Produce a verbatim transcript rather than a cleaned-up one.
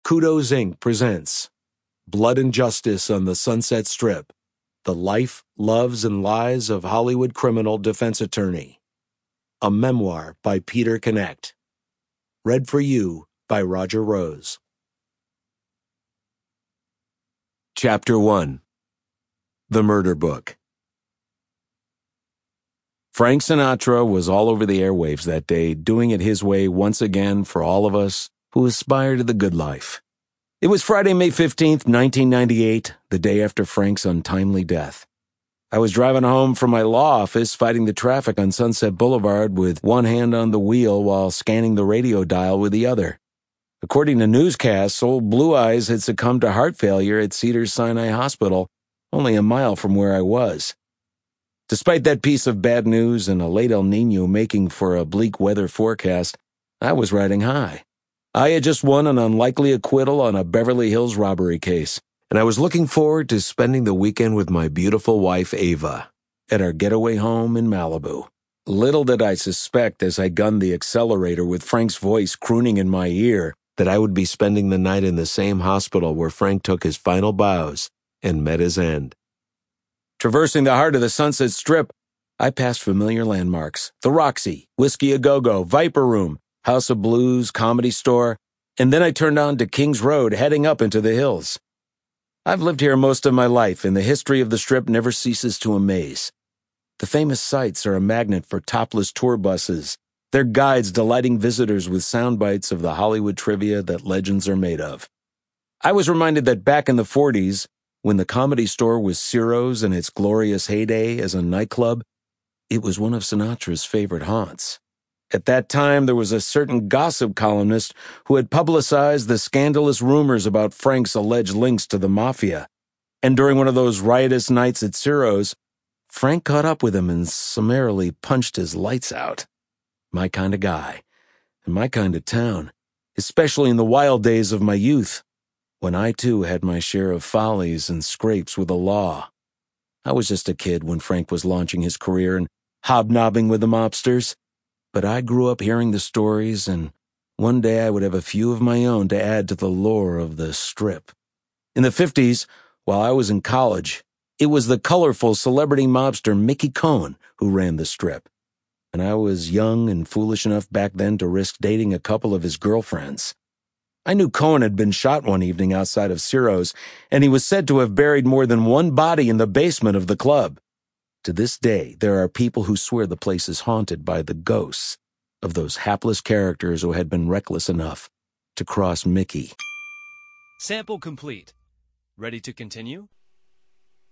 Kudos Incorporated presents Blood and Justice on the Sunset Strip, The Life, Loves, and Lies of Hollywood Criminal Defense Attorney. A memoir by Peter Knecht. Read for you by Roger Rose. Chapter one. The Murder Book. Frank Sinatra was all over the airwaves that day, doing it his way once again for all of us who aspire to the good life. It was Friday, May fifteenth, nineteen ninety-eight, the day after Frank's untimely death. I was driving home from my law office, fighting the traffic on Sunset Boulevard with one hand on the wheel while scanning the radio dial with the other. According to newscasts, old Blue Eyes had succumbed to heart failure at Cedars-Sinai Hospital, only a mile from where I was. Despite that piece of bad news and a late El Nino making for a bleak weather forecast, I was riding high. I had just won an unlikely acquittal on a Beverly Hills robbery case, and I was looking forward to spending the weekend with my beautiful wife, Ava, at our getaway home in Malibu. Little did I suspect as I gunned the accelerator with Frank's voice crooning in my ear that I would be spending the night in the same hospital where Frank took his final bows and met his end. Traversing the heart of the Sunset Strip, I passed familiar landmarks: the Roxy, Whiskey A Go-Go, Viper Room, House of Blues, Comedy Store, and then I turned on to Kings Road, heading up into the hills. I've lived here most of my life, and the history of the Strip never ceases to amaze. The famous sights are a magnet for topless tour buses, their guides delighting visitors with sound bites of the Hollywood trivia that legends are made of. I was reminded that back in the forties, when the Comedy Store was Ciro's in its glorious heyday as a nightclub, it was one of Sinatra's favorite haunts. At that time, there was a certain gossip columnist who had publicized the scandalous rumors about Frank's alleged links to the mafia. And during one of those riotous nights at Ciro's, Frank caught up with him and summarily punched his lights out. My kind of guy, and my kind of town, especially in the wild days of my youth, when I too had my share of follies and scrapes with the law. I was just a kid when Frank was launching his career and hobnobbing with the mobsters. But I grew up hearing the stories, and one day I would have a few of my own to add to the lore of the Strip. In the fifties, while I was in college, it was the colorful celebrity mobster Mickey Cohen who ran the Strip. And I was young and foolish enough back then to risk dating a couple of his girlfriends. I knew Cohen had been shot one evening outside of Ciro's, and he was said to have buried more than one body in the basement of the club. To this day, there are people who swear the place is haunted by the ghosts of those hapless characters who had been reckless enough to cross Mickey. Sample complete. Ready to continue?